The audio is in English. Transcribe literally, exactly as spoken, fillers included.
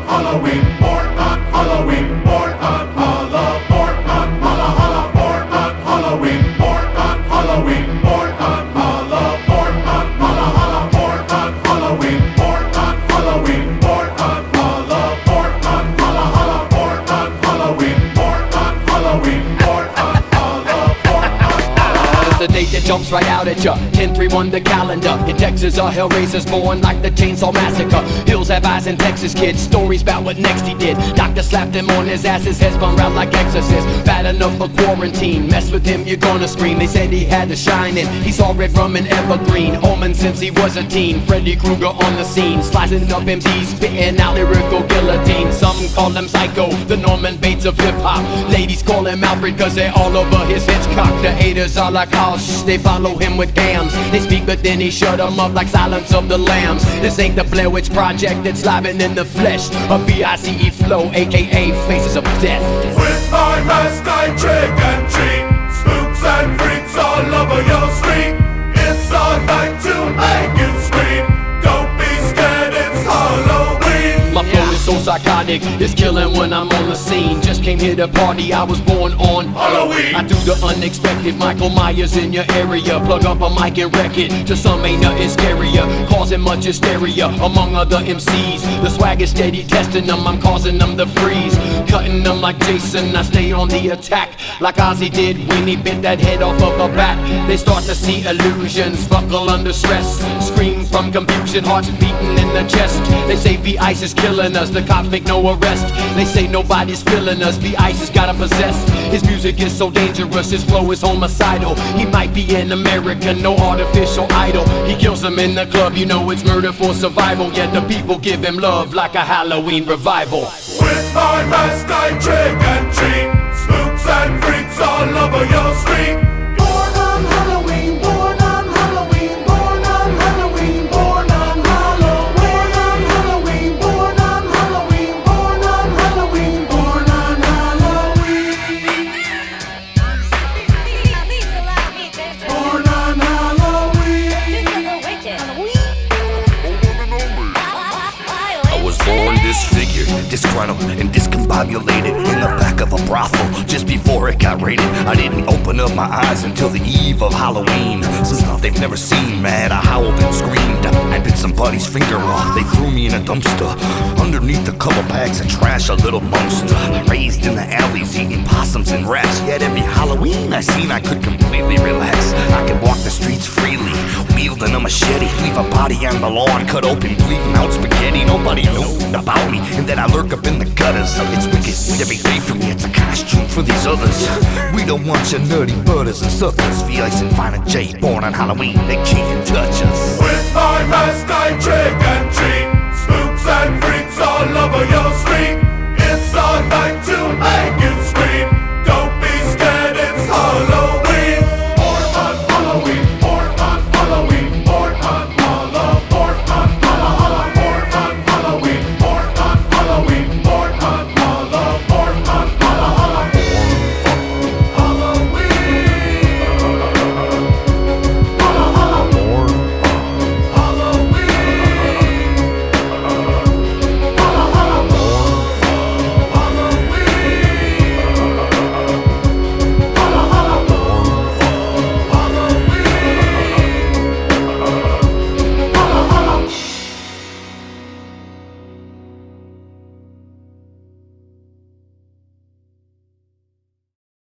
Halloween, born on Halloween, born on Halla, born on Halla Halla, born on Halloween, born on Halloween, born on Halla, born on Halla Halla, born on Halloween, born on Halloween, born on Halla, born on Halla Halla, born on Halloween, born on Halloween, born on Halla, born on Halla. It's the date that jumps right out at ya. ten three one the calendar. In Texas, a hellraiser's born like the Chainsaw Massacre. Hills have eyes in Texas, kids. Stories about what next he did. Doctor slapped him on his ass, his head spun round like Exorcist. Bad enough for quarantine. Mess with him, you're gonna scream. They said he had the shine in. He saw red rum and evergreen. Omen since he was a teen. Freddy Krueger on the scene. Slicing up M Cs, spitting out lyrical guillotine. Some call him Psycho, the Norman Bates of hip-hop. Ladies call him Alfred cause they're all over his Hitchcock. The haters are like, oh shh, they follow him with gams. They speak but then he shut them up like Silence of the Lambs. This ain't the Blair Witch Project, it's live and in the flesh. A V I C E flow, aka Faces of Death. With my mask I trick and treat spooks and freaks all over your street. It's a night to make you scream. Don't be scared, it's Halloween. My flow is so psychotic, it's killing when I'm on the scene. Just came here to party, I was born on Halloween. I do the unexpected, Michael Myers in your area. Plug up a mic and wreck it, to some ain't nothing scarier. Causing much hysteria among other M Cs. The swag is steady testing them, I'm causing them to freeze. Cutting them like Jason, I stay on the attack. Like Ozzy did when he bit that head off of a bat. They start to see illusions, buckle under stress. Scream from confusion, hearts beating in the chest. They say V-Ice is killing us, the cops make no arrest. They say nobody's feeling us, V-Ice has got 'em possessed. His music is so dangerous, his flow is homicidal. He might be an American, no artificial idol. He kills them in the club, you know it's murder for survival. Yet the people give him love like a Halloween revival. With my mask I trick and treat spooks and freaks all over your street. Born on Halloween, born on Halloween, born on Halloween, born on Halloween, born on Halloween, born on Halloween, born on Halloween, born on Halloween. I was born disfigured, disgruntled, and discombobulated in the back of a brothel just before it got raided. I didn't open up my eyes until the eve of Halloween. Some stuff they've never seen, man. I howled and screamed. I bit somebody's finger off. They threw me in a dumpster. Underneath a couple bags of trash, a little monster. Raised in the alleys, eating possums and rats. Yet every Halloween I seen, I could completely relax. I could walk the streets freely, wielding a machete. Leave a body on the lawn, cut open, bleeding out spaghetti. Nobody knows about me, and then I lurk up in the gutters. It's wicked, every day for me, it's a costume for these others. We don't want your nutty butters and suckers. V-Ice and Fina J, born on Halloween, they can't touch us. With my mask I trick and treat